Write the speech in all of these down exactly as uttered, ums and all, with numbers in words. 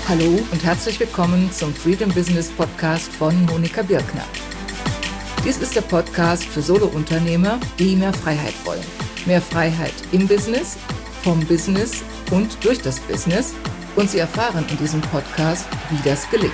Hallo und herzlich willkommen zum Freedom Business Podcast von Monika Birkner. Dies ist der Podcast für Solo-Unternehmer, die mehr Freiheit wollen. Mehr Freiheit im Business, vom Business und durch das Business. Und Sie erfahren in diesem Podcast, wie das gelingt.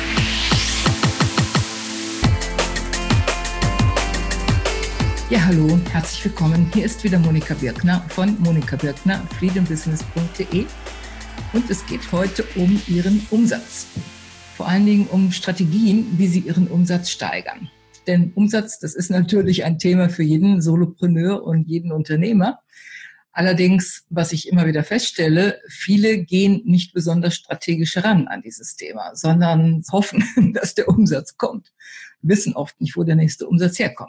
Ja, hallo, herzlich willkommen. Hier ist wieder Monika Birkner von monika birkner freedom business punkt de. Und es geht heute um Ihren Umsatz. Vor allen Dingen um Strategien, wie Sie Ihren Umsatz steigern. Denn Umsatz, das ist natürlich ein Thema für jeden Solopreneur und jeden Unternehmer. Allerdings, was ich immer wieder feststelle, viele gehen nicht besonders strategisch ran an dieses Thema, sondern hoffen, dass der Umsatz kommt, wissen oft nicht, wo der nächste Umsatz herkommt.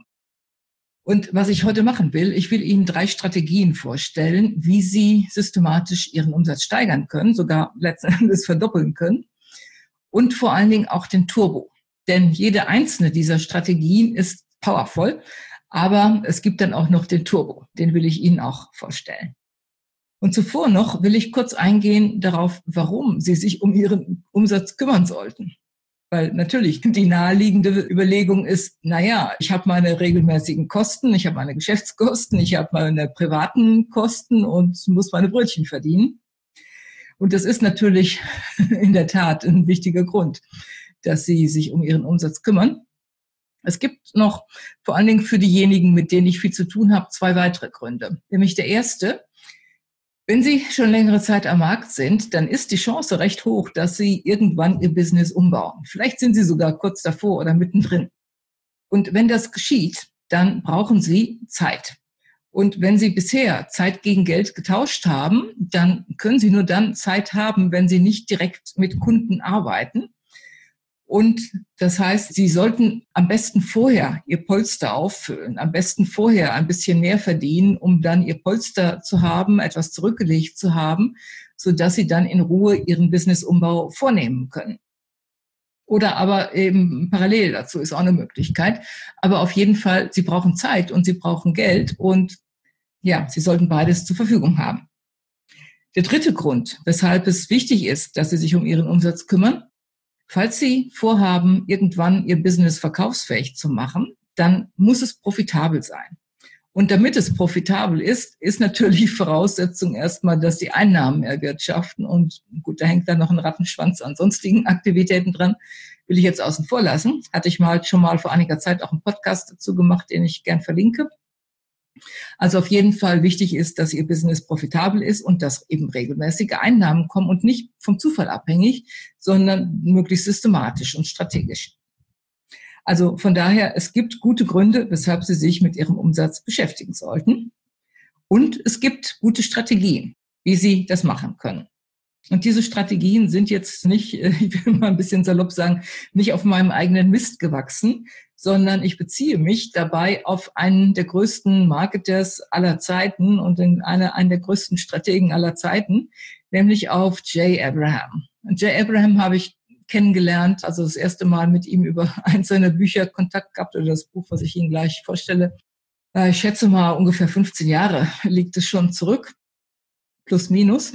Und was ich heute machen will, ich will Ihnen drei Strategien vorstellen, wie Sie systematisch Ihren Umsatz steigern können, sogar letzten Endes verdoppeln können und vor allen Dingen auch den Turbo. Denn jede einzelne dieser Strategien ist powerful, aber es gibt dann auch noch den Turbo, den will ich Ihnen auch vorstellen. Und zuvor noch will ich kurz eingehen darauf, warum Sie sich um Ihren Umsatz kümmern sollten. Weil natürlich die naheliegende Überlegung ist, naja, ich habe meine regelmäßigen Kosten, ich habe meine Geschäftskosten, ich habe meine privaten Kosten und muss meine Brötchen verdienen. Und das ist natürlich in der Tat ein wichtiger Grund, dass Sie sich um Ihren Umsatz kümmern. Es gibt noch, vor allen Dingen für diejenigen, mit denen ich viel zu tun habe, zwei weitere Gründe. Nämlich der erste: Wenn Sie schon längere Zeit am Markt sind, dann ist die Chance recht hoch, dass Sie irgendwann Ihr Business umbauen. Vielleicht sind Sie sogar kurz davor oder mittendrin. Und wenn das geschieht, dann brauchen Sie Zeit. Und wenn Sie bisher Zeit gegen Geld getauscht haben, dann können Sie nur dann Zeit haben, wenn Sie nicht direkt mit Kunden arbeiten. Und das heißt, Sie sollten am besten vorher Ihr Polster auffüllen, am besten vorher ein bisschen mehr verdienen, um dann Ihr Polster zu haben, etwas zurückgelegt zu haben, sodass Sie dann in Ruhe Ihren Businessumbau vornehmen können. Oder aber eben parallel dazu ist auch eine Möglichkeit. Aber auf jeden Fall, Sie brauchen Zeit und Sie brauchen Geld und ja, Sie sollten beides zur Verfügung haben. Der dritte Grund, weshalb es wichtig ist, dass Sie sich um Ihren Umsatz kümmern: Falls Sie vorhaben, irgendwann Ihr Business verkaufsfähig zu machen, dann muss es profitabel sein. Und damit es profitabel ist, ist natürlich Voraussetzung erstmal, dass Sie Einnahmen erwirtschaften. Und gut, da hängt dann noch ein Rattenschwanz an sonstigen Aktivitäten dran. Will ich jetzt außen vor lassen. Hatte ich mal schon mal vor einiger Zeit auch einen Podcast dazu gemacht, den ich gern verlinke. Also auf jeden Fall wichtig ist, dass Ihr Business profitabel ist und dass eben regelmäßige Einnahmen kommen und nicht vom Zufall abhängig, sondern möglichst systematisch und strategisch. Also von daher, es gibt gute Gründe, weshalb Sie sich mit Ihrem Umsatz beschäftigen sollten. Und es gibt gute Strategien, wie Sie das machen können. Und diese Strategien sind jetzt nicht, ich will mal ein bisschen salopp sagen, nicht auf meinem eigenen Mist gewachsen, sondern ich beziehe mich dabei auf einen der größten Marketers aller Zeiten und eine, einen der größten Strategen aller Zeiten, nämlich auf Jay Abraham. Und Jay Abraham habe ich kennengelernt, also das erste Mal mit ihm über eins seiner Bücher Kontakt gehabt, oder das Buch, was ich Ihnen gleich vorstelle. Ich schätze mal, ungefähr fünfzehn Jahre liegt es schon zurück, plus minus.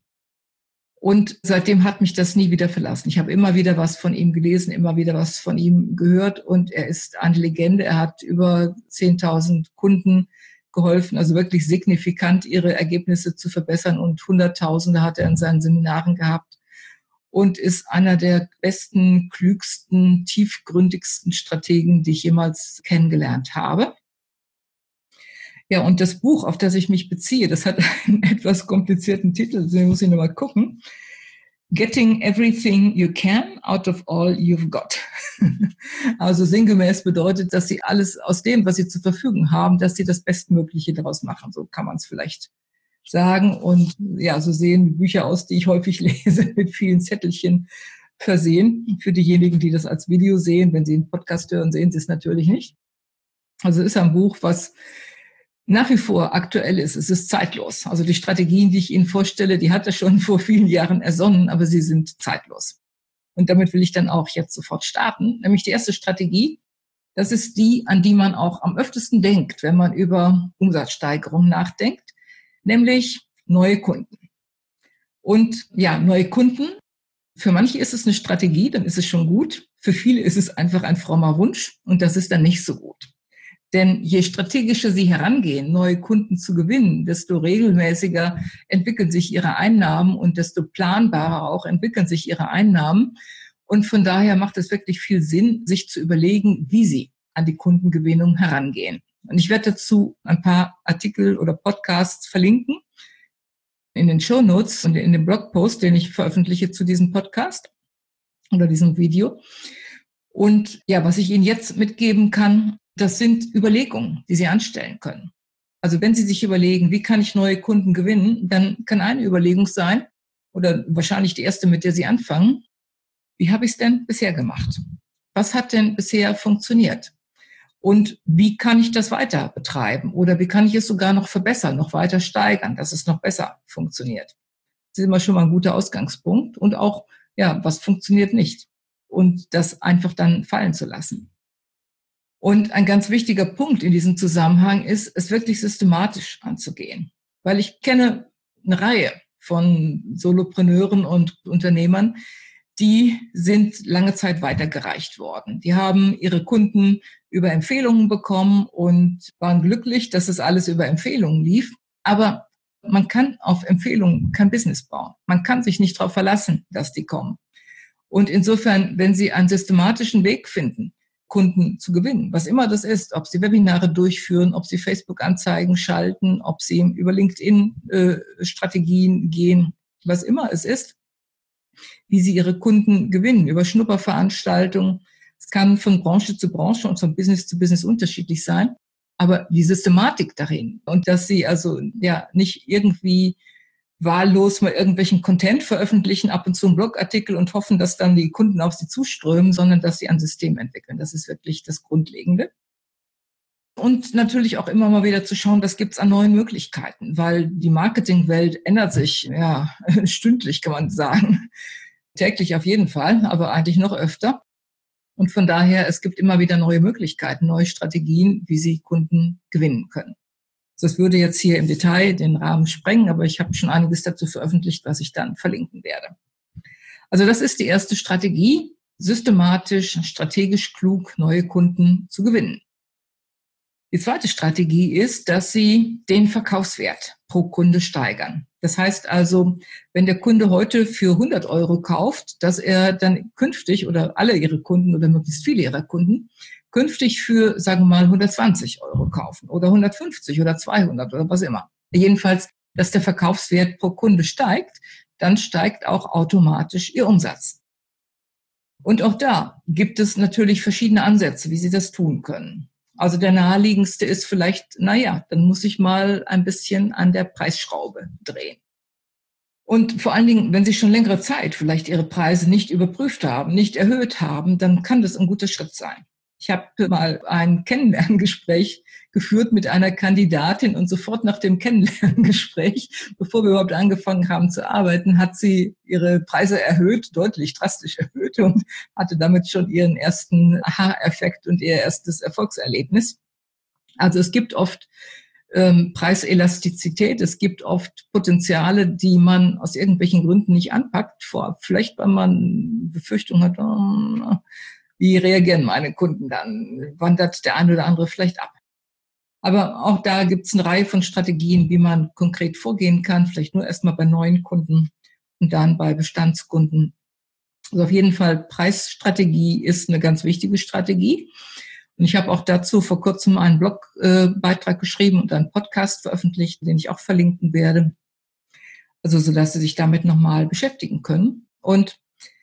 Und seitdem hat mich das nie wieder verlassen. Ich habe immer wieder was von ihm gelesen, immer wieder was von ihm gehört und er ist eine Legende. Er hat über zehntausend Kunden geholfen, also wirklich signifikant ihre Ergebnisse zu verbessern und Hunderttausende hat er in seinen Seminaren gehabt und ist einer der besten, klügsten, tiefgründigsten Strategen, die ich jemals kennengelernt habe. Ja, und das Buch, auf das ich mich beziehe, das hat einen etwas komplizierten Titel, den muss ich nochmal gucken. Getting Everything You Can Out of All You've Got. Also sinngemäß bedeutet, dass Sie alles aus dem, was Sie zur Verfügung haben, dass Sie das Bestmögliche daraus machen. So kann man es vielleicht sagen. Und ja, so sehen Bücher aus, die ich häufig lese, mit vielen Zettelchen versehen. Für diejenigen, die das als Video sehen, wenn Sie einen Podcast hören, sehen Sie es natürlich nicht. Also es ist ein Buch, was nach wie vor aktuell ist. Es ist zeitlos. Also die Strategien, die ich Ihnen vorstelle, die hat er schon vor vielen Jahren ersonnen, aber sie sind zeitlos. Und damit will ich dann auch jetzt sofort starten. Nämlich die erste Strategie, das ist die, an die man auch am öftesten denkt, wenn man über Umsatzsteigerung nachdenkt, nämlich neue Kunden. Und ja, neue Kunden Für manche ist es eine Strategie, dann ist es schon gut. Für viele ist es einfach ein frommer Wunsch und das ist dann nicht so gut. Denn je strategischer sie herangehen, neue Kunden zu gewinnen, desto regelmäßiger entwickeln sich ihre Einnahmen und desto planbarer auch entwickeln sich ihre Einnahmen. Und von daher macht es wirklich viel Sinn, sich zu überlegen, wie sie an die Kundengewinnung herangehen. Und ich werde dazu ein paar Artikel oder Podcasts verlinken in den Shownotes und in dem Blogpost, den ich veröffentliche zu diesem Podcast oder diesem Video. Und ja, was ich Ihnen jetzt mitgeben kann, das sind Überlegungen, die Sie anstellen können. Also wenn Sie sich überlegen, wie kann ich neue Kunden gewinnen, dann kann eine Überlegung sein, oder wahrscheinlich die erste, mit der Sie anfangen, wie habe ich es denn bisher gemacht? Was hat denn bisher funktioniert? Und wie kann ich das weiter betreiben? Oder wie kann ich es sogar noch verbessern, noch weiter steigern, dass es noch besser funktioniert? Das ist immer schon mal ein guter Ausgangspunkt. Und auch, ja, was funktioniert nicht? Und das einfach dann fallen zu lassen. Und ein ganz wichtiger Punkt in diesem Zusammenhang ist, es wirklich systematisch anzugehen. Weil ich kenne eine Reihe von Solopreneuren und Unternehmern, die sind lange Zeit weitergereicht worden. Die haben ihre Kunden über Empfehlungen bekommen und waren glücklich, dass es alles über Empfehlungen lief. Aber man kann auf Empfehlungen kein Business bauen. Man kann sich nicht darauf verlassen, dass die kommen. Und insofern, wenn Sie einen systematischen Weg finden, Kunden zu gewinnen, was immer das ist, ob Sie Webinare durchführen, ob Sie Facebook-Anzeigen schalten, ob Sie über LinkedIn-Strategien gehen, was immer es ist, wie Sie Ihre Kunden gewinnen, über Schnupperveranstaltungen. Es kann von Branche zu Branche und von Business zu Business unterschiedlich sein, aber die Systematik darin und dass Sie also ja nicht irgendwie wahllos mal irgendwelchen Content veröffentlichen, ab und zu einen Blogartikel und hoffen, dass dann die Kunden auf Sie zuströmen, sondern dass Sie ein System entwickeln. Das ist wirklich das Grundlegende. Und natürlich auch immer mal wieder zu schauen, was gibt's an neuen Möglichkeiten, weil die Marketingwelt ändert sich ja stündlich, kann man sagen. Täglich auf jeden Fall, aber eigentlich noch öfter. Und von daher, es gibt immer wieder neue Möglichkeiten, neue Strategien, wie Sie Kunden gewinnen können. Das würde jetzt hier im Detail den Rahmen sprengen, aber ich habe schon einiges dazu veröffentlicht, was ich dann verlinken werde. Also das ist die erste Strategie, systematisch, strategisch klug neue Kunden zu gewinnen. Die zweite Strategie ist, dass Sie den Verkaufswert pro Kunde steigern. Das heißt also, wenn der Kunde heute für hundert Euro kauft, dass er dann künftig oder alle Ihre Kunden oder möglichst viele Ihrer Kunden künftig für, sagen wir mal, hundertzwanzig Euro kaufen oder hundertfünfzig oder zweihundert oder was immer. Jedenfalls, dass der Verkaufswert pro Kunde steigt, dann steigt auch automatisch Ihr Umsatz. Und auch da gibt es natürlich verschiedene Ansätze, wie Sie das tun können. Also der naheliegendste ist vielleicht, naja, dann muss ich mal ein bisschen an der Preisschraube drehen. Und vor allen Dingen, wenn Sie schon längere Zeit vielleicht Ihre Preise nicht überprüft haben, nicht erhöht haben, dann kann das ein guter Schritt sein. Ich habe mal ein Kennenlerngespräch geführt mit einer Kandidatin und sofort nach dem Kennenlerngespräch, bevor wir überhaupt angefangen haben zu arbeiten, hat sie ihre Preise erhöht, deutlich drastisch erhöht und hatte damit schon ihren ersten Aha-Effekt und ihr erstes Erfolgserlebnis. Also es gibt oft ähm, Preiselastizität, es gibt oft Potenziale, die man aus irgendwelchen Gründen nicht anpackt, vor, vielleicht weil man Befürchtung hat, oh, wie reagieren meine Kunden dann? Wandert der eine oder andere vielleicht ab? Aber auch da gibt es eine Reihe von Strategien, wie man konkret vorgehen kann. Vielleicht nur erstmal bei neuen Kunden und dann bei Bestandskunden. Also auf jeden Fall Preisstrategie ist eine ganz wichtige Strategie. Und ich habe auch dazu vor kurzem einen Blogbeitrag äh, geschrieben und einen Podcast veröffentlicht, den ich auch verlinken werde. Also so, dass Sie sich damit nochmal beschäftigen können. Und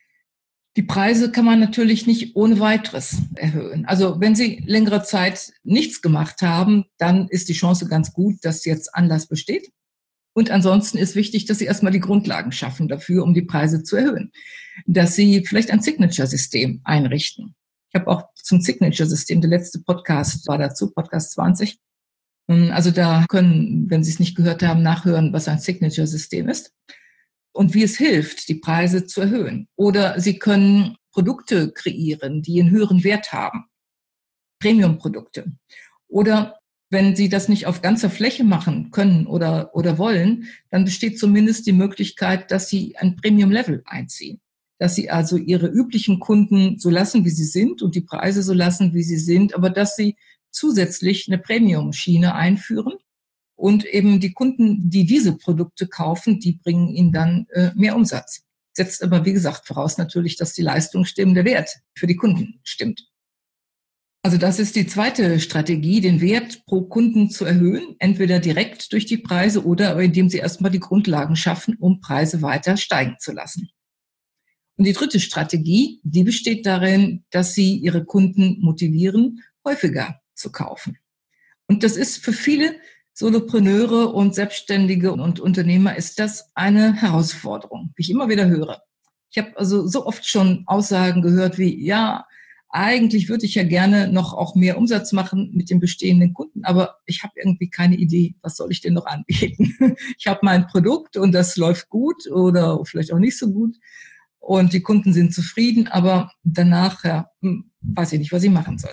die Preise kann man natürlich nicht ohne weiteres erhöhen. Also wenn Sie längere Zeit nichts gemacht haben, dann ist die Chance ganz gut, dass jetzt Anlass besteht. Und ansonsten ist wichtig, dass Sie erstmal die Grundlagen schaffen dafür, um die Preise zu erhöhen. Dass Sie vielleicht ein Signature-System einrichten. Ich habe auch zum Signature-System, der letzte Podcast war dazu, Podcast zwanzig. Also da können, wenn Sie es nicht gehört haben, nachhören, was ein Signature-System ist. Und wie es hilft, die Preise zu erhöhen. Oder Sie können Produkte kreieren, die einen höheren Wert haben. Premium-Produkte. Oder wenn Sie das nicht auf ganzer Fläche machen können oder, oder wollen, dann besteht zumindest die Möglichkeit, dass Sie ein Premium-Level einziehen. dass sie also ihre üblichen Kunden so lassen, wie sie sind und die Preise so lassen, wie sie sind, aber dass sie zusätzlich eine Premium-Schiene einführen und eben die Kunden, die diese Produkte kaufen, die bringen ihnen dann äh, mehr Umsatz. Setzt aber, wie gesagt, voraus natürlich, dass die Leistung stimmt, der Wert für die Kunden stimmt. Also das ist die zweite Strategie, den Wert pro Kunden zu erhöhen, entweder direkt durch die Preise oder aber indem sie erstmal die Grundlagen schaffen, um Preise weiter steigen zu lassen. Und die dritte Strategie, die besteht darin, dass sie ihre Kunden motivieren, häufiger zu kaufen. Und das ist für viele Solopreneure und Selbstständige und Unternehmer ist das eine Herausforderung, wie ich immer wieder höre. Ich habe also so oft schon Aussagen gehört wie, ja, eigentlich würde ich ja gerne noch auch mehr Umsatz machen mit den bestehenden Kunden, aber ich habe irgendwie keine Idee, was soll ich denn noch anbieten? Ich habe mein Produkt und das läuft gut oder vielleicht auch nicht so gut und die Kunden sind zufrieden, aber danach ja, weiß ich nicht, was ich machen soll.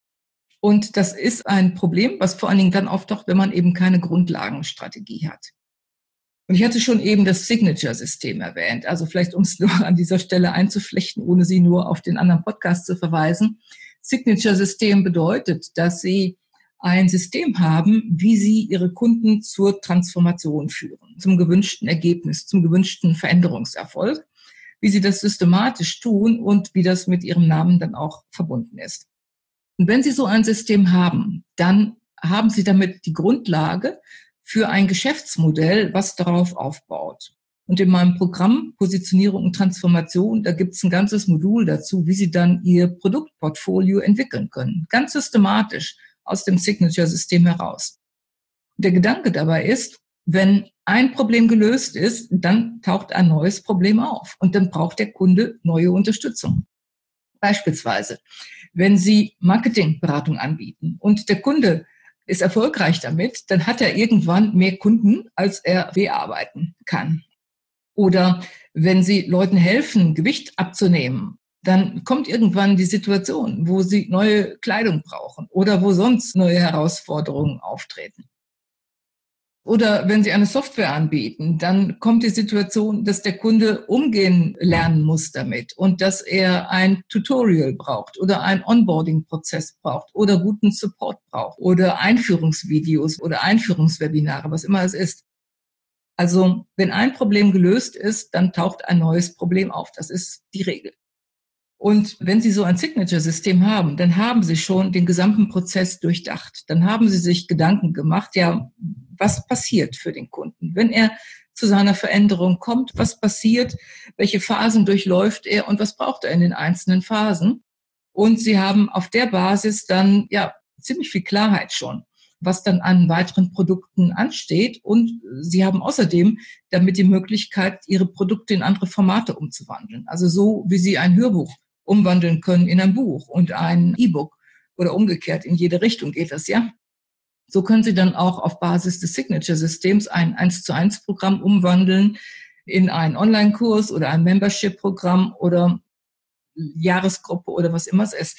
Und das ist ein Problem, was vor allen Dingen dann auftaucht, wenn man eben keine Grundlagenstrategie hat. Und ich hatte schon eben das Signature-System erwähnt. Also vielleicht, um es nur an dieser Stelle einzuflechten, ohne Sie nur auf den anderen Podcast zu verweisen. Signature-System bedeutet, dass Sie ein System haben, wie Sie Ihre Kunden zur Transformation führen, zum gewünschten Ergebnis, zum gewünschten Veränderungserfolg, wie Sie das systematisch tun und wie das mit Ihrem Namen dann auch verbunden ist. Und wenn Sie so ein System haben, dann haben Sie damit die Grundlage für ein Geschäftsmodell, was darauf aufbaut. Und in meinem Programm Positionierung und Transformation, da gibt es ein ganzes Modul dazu, wie Sie dann Ihr Produktportfolio entwickeln können. Ganz systematisch aus dem Signature-System heraus. Der Gedanke dabei ist, wenn ein Problem gelöst ist, dann taucht ein neues Problem auf und dann braucht der Kunde neue Unterstützung. Beispielsweise, wenn Sie Marketingberatung anbieten und der Kunde ist erfolgreich damit, dann hat er irgendwann mehr Kunden, als er bearbeiten kann. Oder wenn Sie Leuten helfen, Gewicht abzunehmen, dann kommt irgendwann die Situation, wo sie neue Kleidung brauchen oder wo sonst neue Herausforderungen auftreten. Oder wenn Sie eine Software anbieten, dann kommt die Situation, dass der Kunde umgehen lernen muss damit und dass er ein Tutorial braucht oder einen Onboarding-Prozess braucht oder guten Support braucht oder Einführungsvideos oder Einführungswebinare, was immer es ist. Also wenn ein Problem gelöst ist, dann taucht ein neues Problem auf. Das ist die Regel. Und wenn Sie so ein Signature-System haben, dann haben Sie schon den gesamten Prozess durchdacht. Dann haben Sie sich Gedanken gemacht, ja, was passiert für den Kunden? Wenn er zu seiner Veränderung kommt, was passiert? Welche Phasen durchläuft er und was braucht er in den einzelnen Phasen? Und Sie haben auf der Basis dann, ja, ziemlich viel Klarheit schon, was dann an weiteren Produkten ansteht. Und Sie haben außerdem damit die Möglichkeit, Ihre Produkte in andere Formate umzuwandeln. Also so, wie Sie ein Hörbuch umwandeln können in ein Buch und ein E-Book oder umgekehrt. In jede Richtung geht das, ja. So können Sie dann auch auf Basis des Signature-Systems ein eins zu eins Programm umwandeln in einen Online-Kurs oder ein Membership-Programm oder Jahresgruppe oder was immer es ist.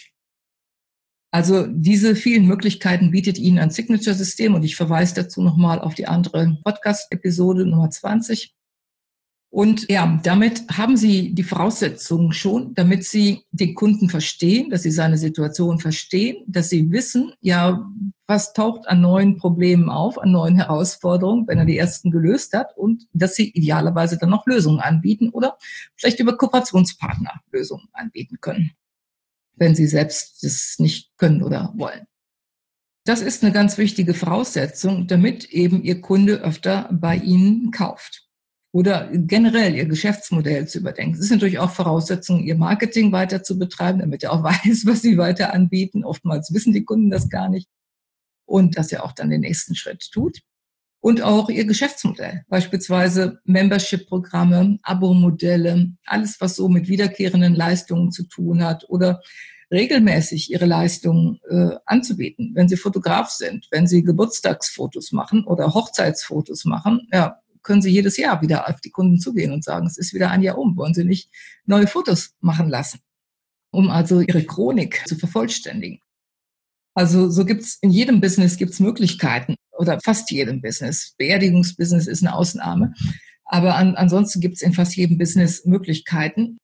Also diese vielen Möglichkeiten bietet Ihnen ein Signature-System und ich verweise dazu nochmal auf die andere Podcast-Episode Nummer zwanzig. Und ja, damit haben Sie die Voraussetzungen schon, damit Sie den Kunden verstehen, dass Sie seine Situation verstehen, dass Sie wissen, ja, was taucht an neuen Problemen auf, an neuen Herausforderungen, wenn er die ersten gelöst hat und dass Sie idealerweise dann noch Lösungen anbieten oder vielleicht über Kooperationspartner Lösungen anbieten können, wenn Sie selbst das nicht können oder wollen. Das ist eine ganz wichtige Voraussetzung, damit eben Ihr Kunde öfter bei Ihnen kauft. Oder generell Ihr Geschäftsmodell zu überdenken. Es ist natürlich auch Voraussetzung, Ihr Marketing weiter zu betreiben, damit er auch weiß, was Sie weiter anbieten. Oftmals wissen die Kunden das gar nicht. Und dass er auch dann den nächsten Schritt tut. Und auch Ihr Geschäftsmodell, beispielsweise Membership-Programme, Abo-Modelle, alles, was so mit wiederkehrenden Leistungen zu tun hat oder regelmäßig Ihre Leistungen äh, anzubieten. Wenn Sie Fotograf sind, wenn Sie Geburtstagsfotos machen oder Hochzeitsfotos machen, ja, können Sie jedes Jahr wieder auf die Kunden zugehen und sagen, es ist wieder ein Jahr um, wollen Sie nicht neue Fotos machen lassen, um also Ihre Chronik zu vervollständigen. Also so gibt's in jedem Business gibt's Möglichkeiten oder fast jedem Business. Beerdigungsbusiness ist eine Ausnahme, aber an, ansonsten gibt's in fast jedem Business Möglichkeiten,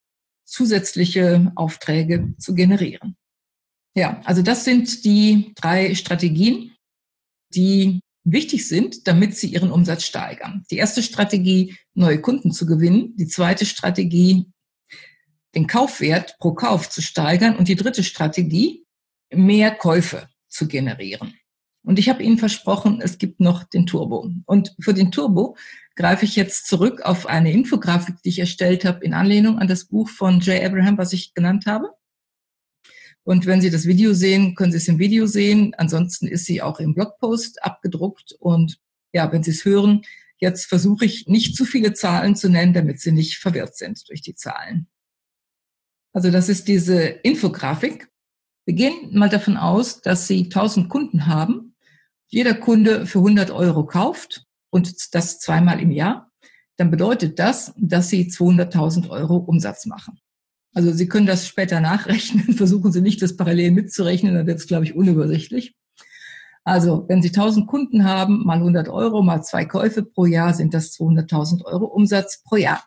zusätzliche Aufträge zu generieren. Ja, also das sind die drei Strategien, die wichtig sind, damit Sie Ihren Umsatz steigern. Die erste Strategie, neue Kunden zu gewinnen. Die zweite Strategie, den Kaufwert pro Kauf zu steigern. Und die dritte Strategie, mehr Käufe zu generieren. Und ich habe Ihnen versprochen, es gibt noch den Turbo. Und für den Turbo greife ich jetzt zurück auf eine Infografik, die ich erstellt habe in Anlehnung an das Buch von Jay Abraham, was ich genannt habe. Und wenn Sie das Video sehen, können Sie es im Video sehen. Ansonsten ist sie auch im Blogpost abgedruckt. Und ja, wenn Sie es hören, jetzt versuche ich nicht zu viele Zahlen zu nennen, damit Sie nicht verwirrt sind durch die Zahlen. Also das ist diese Infografik. Wir gehen mal davon aus, dass Sie tausend Kunden haben. Jeder Kunde für hundert Euro kauft und das zweimal im Jahr. Dann bedeutet das, dass Sie zweihunderttausend Euro Umsatz machen. Also Sie können das später nachrechnen. Versuchen Sie nicht, das parallel mitzurechnen, dann wird es, glaube ich, unübersichtlich. Also wenn Sie tausend Kunden haben, mal hundert Euro, mal zwei Käufe pro Jahr, sind das zweihunderttausend Euro Umsatz pro Jahr.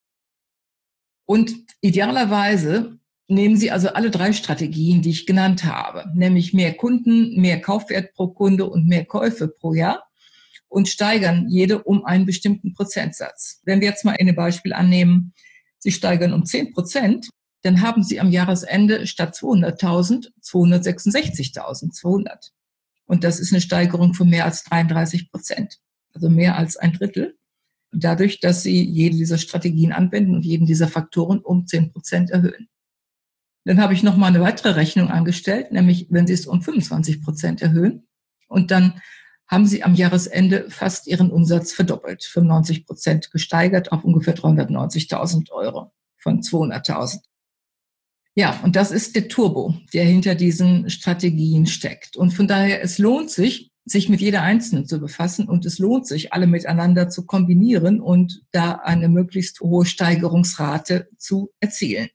Und idealerweise nehmen Sie also alle drei Strategien, die ich genannt habe, nämlich mehr Kunden, mehr Kaufwert pro Kunde und mehr Käufe pro Jahr und steigern jede um einen bestimmten Prozentsatz. Wenn wir jetzt mal ein Beispiel annehmen, Sie steigern um zehn Prozent, dann haben Sie am Jahresende statt zweihunderttausend zweihundertsechsundsechzigtausendzweihundert. Und das ist eine Steigerung von mehr als dreiunddreißig Prozent, also mehr als ein Drittel. Dadurch, dass Sie jede dieser Strategien anwenden und jeden dieser Faktoren um zehn Prozent erhöhen. Dann habe ich noch mal eine weitere Rechnung angestellt, nämlich wenn Sie es um fünfundzwanzig Prozent erhöhen und dann haben Sie am Jahresende fast Ihren Umsatz verdoppelt, fünfundneunzig Prozent gesteigert auf ungefähr dreihundertneunzigtausend Euro von zweihunderttausend. Ja, und das ist der Turbo, der hinter diesen Strategien steckt. Und von daher, es lohnt sich, sich mit jeder einzelnen zu befassen und es lohnt sich, alle miteinander zu kombinieren und da eine möglichst hohe Steigerungsrate zu erzielen.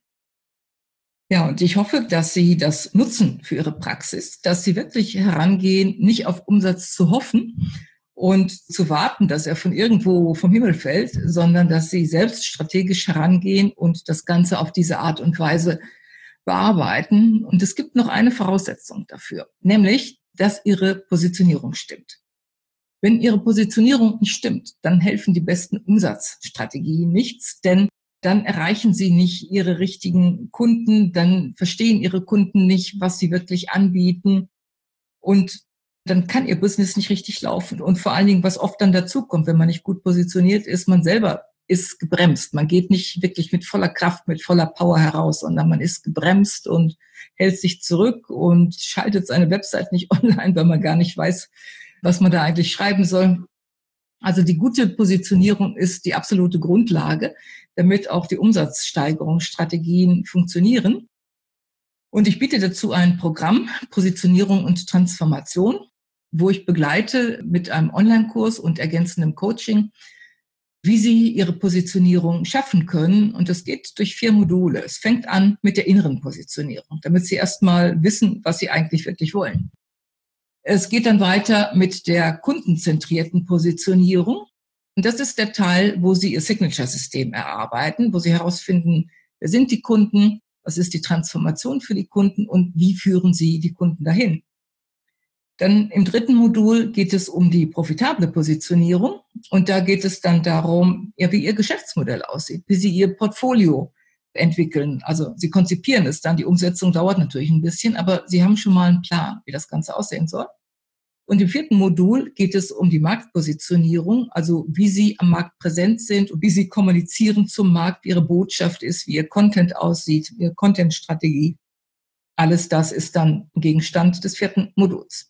Ja, und ich hoffe, dass Sie das nutzen für Ihre Praxis, dass Sie wirklich herangehen, nicht auf Umsatz zu hoffen und zu warten, dass er von irgendwo vom Himmel fällt, sondern dass Sie selbst strategisch herangehen und das Ganze auf diese Art und Weise bearbeiten. Und es gibt noch eine Voraussetzung dafür, nämlich, dass Ihre Positionierung stimmt. Wenn Ihre Positionierung nicht stimmt, dann helfen die besten Umsatzstrategien nichts, denn dann erreichen Sie nicht Ihre richtigen Kunden, dann verstehen Ihre Kunden nicht, was Sie wirklich anbieten und dann kann Ihr Business nicht richtig laufen. Und vor allen Dingen, was oft dann dazu kommt, wenn man nicht gut positioniert ist, man selber ist gebremst. Man geht nicht wirklich mit voller Kraft, mit voller Power heraus, sondern man ist gebremst und hält sich zurück und schaltet seine Website nicht online, weil man gar nicht weiß, was man da eigentlich schreiben soll. Also die gute Positionierung ist die absolute Grundlage, damit auch die Umsatzsteigerungsstrategien funktionieren. Und ich biete dazu ein Programm, Positionierung und Transformation, wo ich begleite mit einem Online-Kurs und ergänzendem Coaching, wie Sie Ihre Positionierung schaffen können. Und das geht durch vier Module. Es fängt an mit der inneren Positionierung, damit Sie erstmal wissen, was Sie eigentlich wirklich wollen. Es geht dann weiter mit der kundenzentrierten Positionierung. Und das ist der Teil, wo Sie Ihr Signature-System erarbeiten, wo Sie herausfinden, wer sind die Kunden, was ist die Transformation für die Kunden und wie führen Sie die Kunden dahin. Dann im dritten Modul geht es um die profitable Positionierung. Und da geht es dann darum, ja, wie Ihr Geschäftsmodell aussieht, wie Sie Ihr Portfolio entwickeln. Also Sie konzipieren es dann. Die Umsetzung dauert natürlich ein bisschen, aber Sie haben schon mal einen Plan, wie das Ganze aussehen soll. Und im vierten Modul geht es um die Marktpositionierung, also wie Sie am Markt präsent sind und wie Sie kommunizieren zum Markt, wie Ihre Botschaft ist, wie Ihr Content aussieht, Ihre Content-Strategie. Alles das ist dann Gegenstand des vierten Moduls.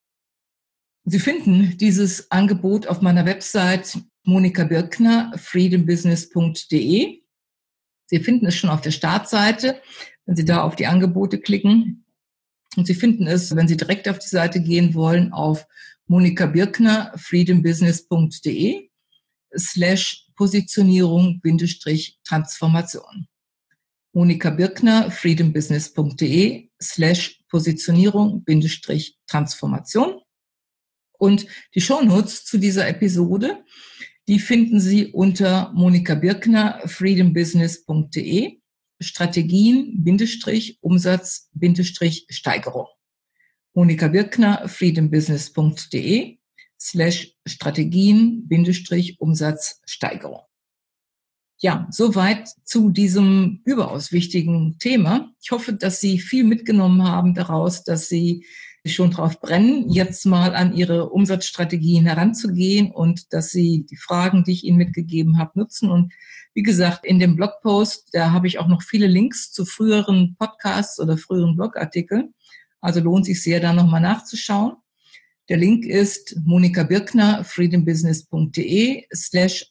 Sie finden dieses Angebot auf meiner Website monika birkner freedom business punkt de. Sie finden es schon auf der Startseite, wenn Sie da auf die Angebote klicken. Und Sie finden es, wenn Sie direkt auf die Seite gehen wollen, auf monika birkner freedom business punkt de slash Positionierung Bindestrich Transformation. monika birkner freedom business punkt de slash Positionierung Bindestrich Transformation. Und die Shownotes zu dieser Episode, die finden Sie unter monika birkner freedom business punkt de Strategien-Umsatz-Steigerung. Monika Birkner, freedombusiness.de slash Strategien-Umsatz-Steigerung. Ja, soweit zu diesem überaus wichtigen Thema. Ich hoffe, dass Sie viel mitgenommen haben daraus, dass Sie schon drauf brennen, jetzt mal an Ihre Umsatzstrategien heranzugehen und dass Sie die Fragen, die ich Ihnen mitgegeben habe, nutzen. Und wie gesagt, in dem Blogpost, da habe ich auch noch viele Links zu früheren Podcasts oder früheren Blogartikeln. Also lohnt sich sehr, da nochmal nachzuschauen. Der Link ist monikabirkner, freedombusiness.de slash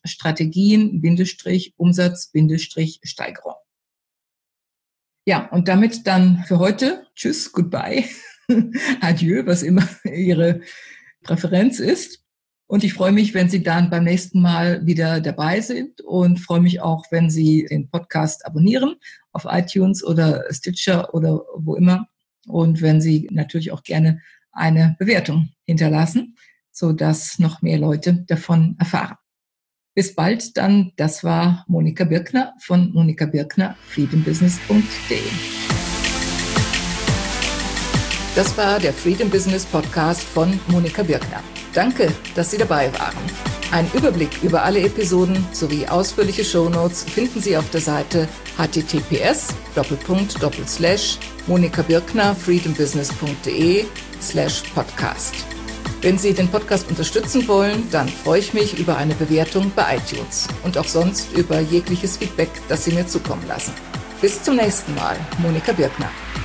Strategien-Umsatz-Steigerung. Ja, und damit dann für heute. Tschüss, goodbye, adieu, was immer Ihre Präferenz ist. Und ich freue mich, wenn Sie dann beim nächsten Mal wieder dabei sind und freue mich auch, wenn Sie den Podcast abonnieren auf iTunes oder Stitcher oder wo immer. Und wenn Sie natürlich auch gerne eine Bewertung hinterlassen, sodass noch mehr Leute davon erfahren. Bis bald dann. Das war Monika Birkner von Monika Birkner, freedombusiness punkt de. Das war der Freedom Business Podcast von Monika Birkner. Danke, dass Sie dabei waren. Einen Überblick über alle Episoden sowie ausführliche Shownotes finden Sie auf der Seite h t t p s doppelpunkt doppelpunkt slash monikabirkner freedombusiness.de slash podcast. Wenn Sie den Podcast unterstützen wollen, dann freue ich mich über eine Bewertung bei iTunes und auch sonst über jegliches Feedback, das Sie mir zukommen lassen. Bis zum nächsten Mal, Monika Birkner.